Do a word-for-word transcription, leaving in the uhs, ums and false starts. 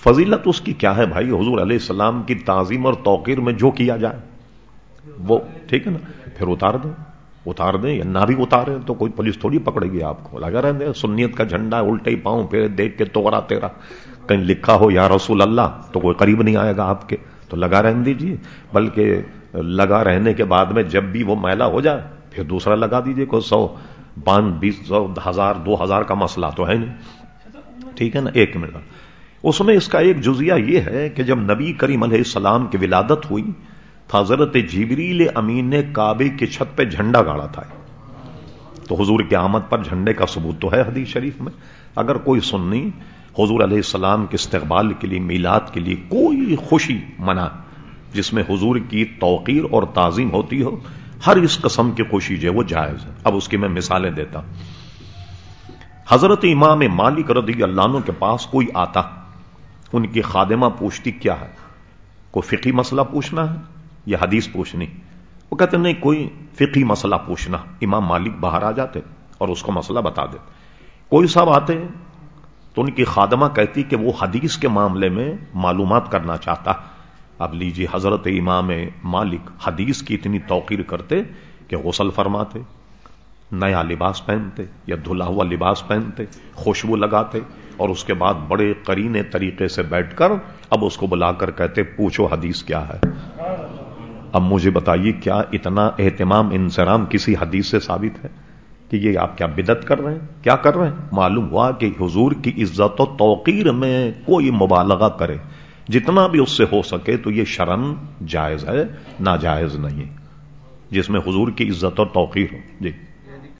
فضیلت اس کی کیا ہے بھائی؟ حضور علیہ السلام کی تعظیم اور توقیر میں جو کیا جائے وہ ٹھیک ہے نا، پھر اتار دیں اتار دیں یا نہ بھی اتاریں تو کوئی پولیس تھوڑی پکڑے گی آپ کو. لگا رہنے سنیت کا جھنڈا الٹے ہی پاؤں پہ دیکھ کے توڑا تیرا کہیں لکھا ہو یا رسول اللہ تو کوئی قریب نہیں آئے گا آپ کے، تو لگا رہنے دیجیے. بلکہ لگا رہنے کے بعد میں جب بھی وہ میلا ہو جائے پھر دوسرا لگا دیجیے. کوئی سو پانچ بیس سو ہزار دو ہزار کا مسئلہ تو ہے نہیں، ٹھیک ہے نا. ایک منٹ اس میں اس کا ایک جزیہ یہ ہے کہ جب نبی کریم علیہ السلام کی ولادت ہوئی تو حضرت جبریل امین نے کعبے کی چھت پہ جھنڈا گاڑا تھا. تو حضور کی آمد پر جھنڈے کا ثبوت تو ہے حدیث شریف میں. اگر کوئی سنی حضور علیہ السلام کے استقبال کے لیے میلاد کے لیے کوئی خوشی منا جس میں حضور کی توقیر اور تعظیم ہوتی ہو، ہر اس قسم کی خوشی جو ہے وہ جائز ہے. اب اس کی میں مثالیں دیتا. حضرت امام مالک رضی اللہ عنہ کے پاس کوئی آتا، ان کی خادمہ پوچھتی کیا ہے، کوئی فقہی مسئلہ پوچھنا ہے یا حدیث پوچھنی؟ وہ کہتے نہیں کوئی فقہی مسئلہ پوچھنا. امام مالک باہر آ جاتے اور اس کو مسئلہ بتا دیتے. کوئی صاحب آتے تو ان کی خادمہ کہتی کہ وہ حدیث کے معاملے میں معلومات کرنا چاہتا. اب لیجیے حضرت امام مالک حدیث کی اتنی توقیر کرتے کہ غسل فرماتے، نیا لباس پہنتے یا دھلا ہوا لباس پہنتے، خوشبو لگاتے اور اس کے بعد بڑے قرینے طریقے سے بیٹھ کر اب اس کو بلا کر کہتے پوچھو حدیث کیا ہے. اب مجھے بتائیے کیا اتنا اہتمام انصرام کسی حدیث سے ثابت ہے کہ یہ آپ کیا بدعت کر رہے ہیں؟ کیا کر رہے ہیں؟ معلوم ہوا کہ حضور کی عزت و توقیر میں کوئی مبالغہ کرے جتنا بھی اس سے ہو سکے تو یہ شرعاً جائز ہے، ناجائز نہیں، جس میں حضور کی عزت اور توقیر ہو. جی